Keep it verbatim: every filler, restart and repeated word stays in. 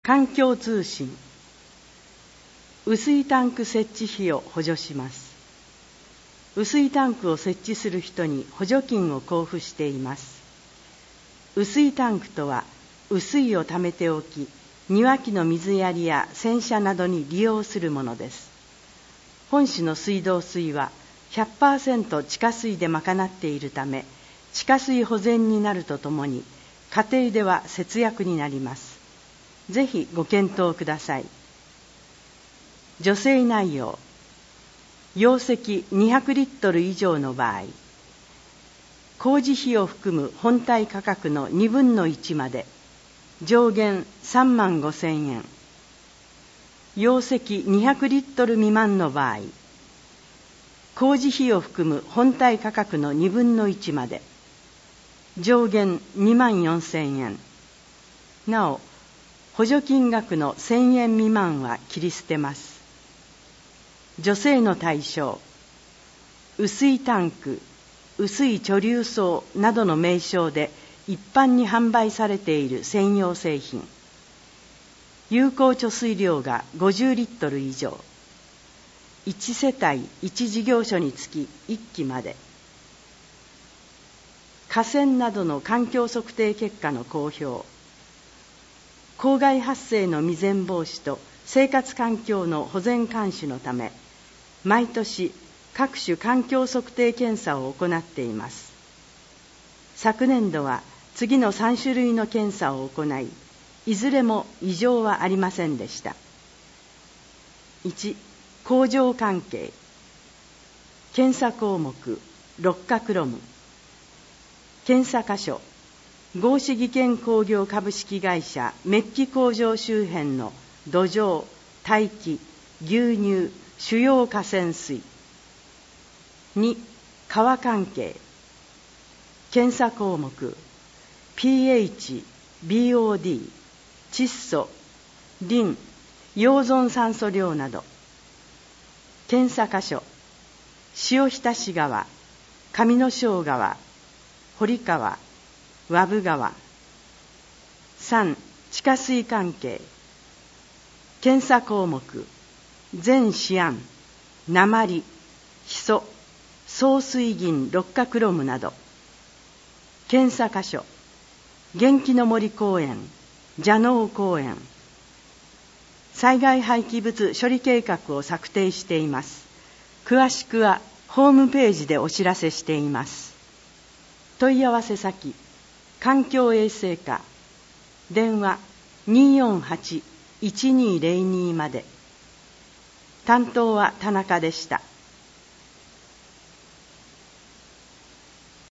環境通信。雨水タンク設置費を補助します。雨水タンクを設置する人に補助金を交付しています。雨水タンクとは、雨水をためておき、庭木の水やりや洗車などに利用するものです。本市の水道水は ひゃくパーセント 地下水で賄っているため、地下水保全になるとともに、家庭では節約になります。ぜひご検討ください。助成内容。容積にひゃくリットル以上の場合、工事費を含む本体価格のにぶんのいちまで、上限さんまんごせんえん。容積にひゃくリットル未満の場合、工事費を含む本体価格のにぶんのいちまで、上限にまんよんせんえん。なお、補助金額のせんえん未満は切り捨てます。助成の対象、雨水タンク、雨水貯留槽などの名称で一般に販売されている専用製品。有効貯水量がごじゅうリットル以上。いち世帯いち事業所につきいっきまで。河川などの環境測定結果の公表。公害発生の未然防止と生活環境の保全監視のため、毎年各種環境測定検査を行っています。昨年度は次のさん種類の検査を行い、いずれも異常はありませんでした。いち、工場関係。検査項目、六角ロム。検査箇所、合志技研工業株式会社メッキ工場周辺の土壌、大気、牛乳、主要河川水。に、川関係。検査項目、ピーエイチ、ビーオーディー、窒素、リン、溶存酸素量など。検査箇所、塩浸川、上野庄川、堀川、和部川。さん、地下水関係。検査項目、全シアン、鉛、ヒ素、総水銀六角ロムなど。検査箇所、元気の森公園、蛇能公園。災害廃棄物処理計画を策定しています。詳しくはホームページでお知らせしています。問い合わせ先、環境衛生課、電話 にーよんはち いちにーぜろに まで。担当は田中でした。